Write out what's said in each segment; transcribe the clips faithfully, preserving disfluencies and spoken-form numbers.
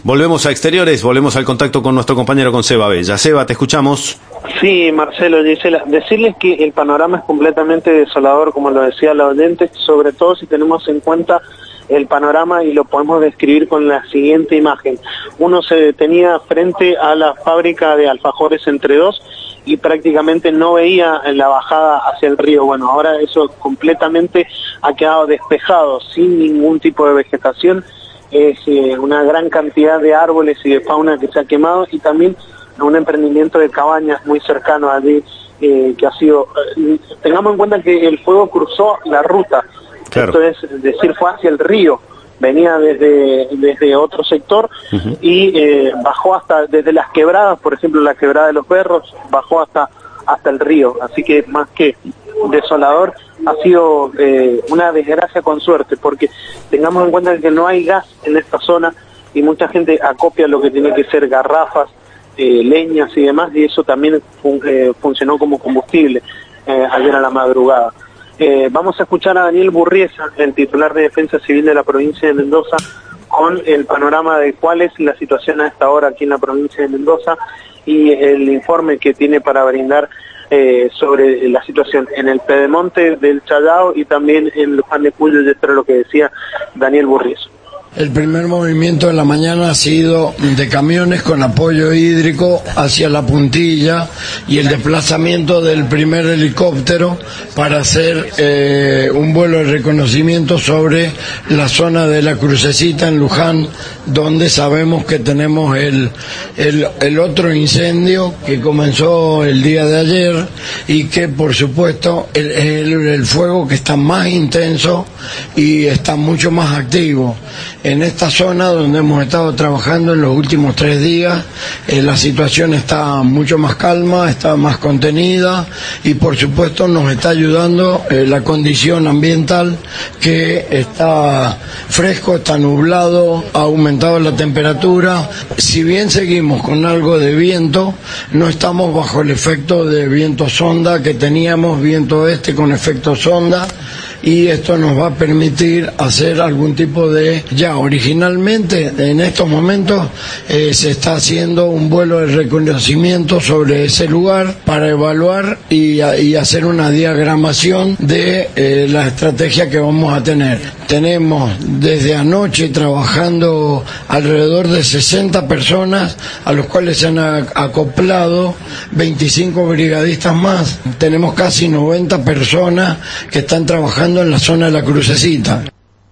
Volvemos a exteriores, volvemos al contacto con nuestro compañero, con Seba Bella. Seba, te escuchamos. Sí, Marcelo, Gisela, decirles que el panorama es completamente desolador, como lo decía la oyente, sobre todo si tenemos en cuenta el panorama y lo podemos describir con la siguiente imagen. Uno se detenía frente a la fábrica de alfajores Entre Dos y prácticamente no veía la bajada hacia el río. Bueno, ahora eso completamente ha quedado despejado, sin ningún tipo de vegetación. Es eh, una gran cantidad de árboles y de fauna que se ha quemado, y también un emprendimiento de cabañas muy cercano allí eh, que ha sido... Eh, tengamos en cuenta que el fuego cruzó la ruta, claro. Esto es decir, fue hacia el río, venía desde, desde otro sector uh-huh. y eh, bajó hasta, desde las quebradas, por ejemplo la quebrada de los Berros, bajó hasta, hasta el río, así que más que desolador, ha sido eh, una desgracia con suerte, porque tengamos en cuenta que no hay gas en esta zona y mucha gente acopia lo que tiene que ser garrafas, eh, leñas y demás, y eso también fun eh, funcionó como combustible eh, ayer a la madrugada. Eh, vamos a escuchar a Daniel Burriesa, el titular de Defensa Civil de la provincia de Mendoza, con el panorama de cuál es la situación a esta hora aquí en la provincia de Mendoza y el informe que tiene para brindar Eh, sobre la situación en el Pedemonte del Challao y también en Luján de Cuyo, y esto era lo que decía Daniel Burriesa. El primer movimiento de la mañana ha sido de camiones con apoyo hídrico hacia la puntilla y el desplazamiento del primer helicóptero para hacer eh, un vuelo de reconocimiento sobre la zona de la Crucecita en Luján, donde sabemos que tenemos el, el, el otro incendio que comenzó el día de ayer y que por supuesto el, el, el fuego que está más intenso y está mucho más activo. En esta zona donde hemos estado trabajando en los últimos tres días, eh, la situación está mucho más calma, está más contenida y por supuesto nos está ayudando eh, la condición ambiental, que está fresco, está nublado, ha aumentado la temperatura. Si bien seguimos con algo de viento, no estamos bajo el efecto de viento sonda que teníamos, viento este con efecto sonda, y esto nos va a permitir hacer algún tipo de... Ya originalmente en estos momentos eh, se está haciendo un vuelo de reconocimiento sobre ese lugar para evaluar y, y hacer una diagramación de eh, la estrategia que vamos a tener. Tenemos desde anoche trabajando alrededor de sesenta personas, a los cuales se han acoplado veinticinco brigadistas más. Tenemos casi noventa personas que están trabajando en la zona de la Crucecita.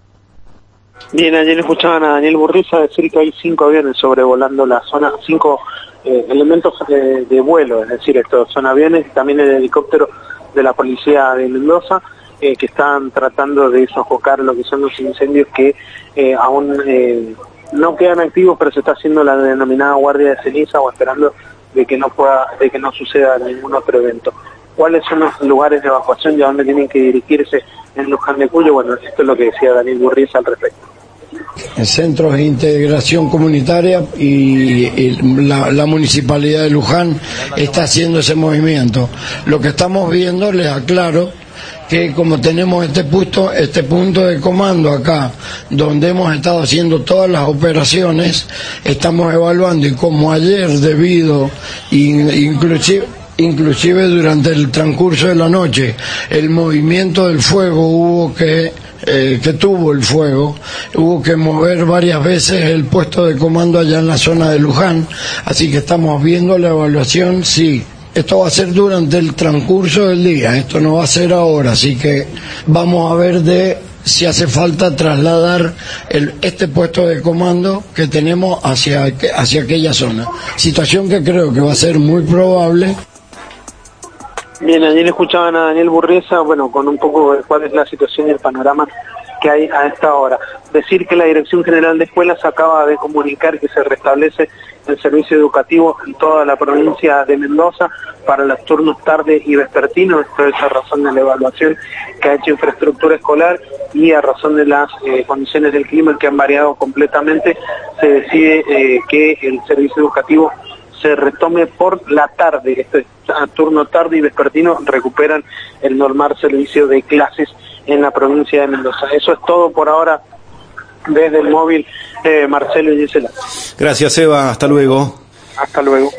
Bien, ayer escuchaban a Daniel Burriesa decir que hay cinco aviones sobrevolando la zona, cinco eh, elementos de, de vuelo, es decir, estos son aviones, también el helicóptero de la policía de Mendoza, eh, que están tratando de sofocar lo que son los incendios que eh, aún eh, no quedan activos, pero se está haciendo la denominada guardia de ceniza o esperando de que no pueda, de que no suceda ningún otro evento. ¿Cuáles son los lugares de evacuación y a dónde tienen que dirigirse en Luján de Cuyo? Bueno, esto es lo que decía Daniel Burriesa al respecto. Centros de integración comunitaria y, y la, la municipalidad de Luján está haciendo ese movimiento. Lo que estamos viendo, les aclaro, que como tenemos este punto, este punto de comando acá, donde hemos estado haciendo todas las operaciones, estamos evaluando, y como ayer debido, inclusive inclusive durante el transcurso de la noche, el movimiento del fuego hubo que Eh, que tuvo el fuego, hubo que mover varias veces el puesto de comando allá en la zona de Luján, así que estamos viendo la evaluación. Sí, esto va a ser durante el transcurso del día, esto no va a ser ahora, así que vamos a ver de si hace falta trasladar el, este puesto de comando que tenemos hacia, hacia aquella zona, situación que creo que va a ser muy probable. Bien, ayer escuchaban a Daniel Burriesa, bueno, con un poco de cuál es la situación y el panorama que hay a esta hora. Decir que la Dirección General de Escuelas acaba de comunicar que se restablece el servicio educativo en toda la provincia de Mendoza para los turnos tarde y vespertino. Esto es a razón de la evaluación que ha hecho Infraestructura Escolar y a razón de las eh, condiciones del clima que han variado completamente, se decide eh, que el servicio educativo se retome por la tarde. Este turno tarde y vespertino recuperan el normal servicio de clases en la provincia de Mendoza. Eso es todo por ahora desde el móvil Eh, Marcelo y Gisela. Gracias, Seba. Hasta luego. Hasta luego.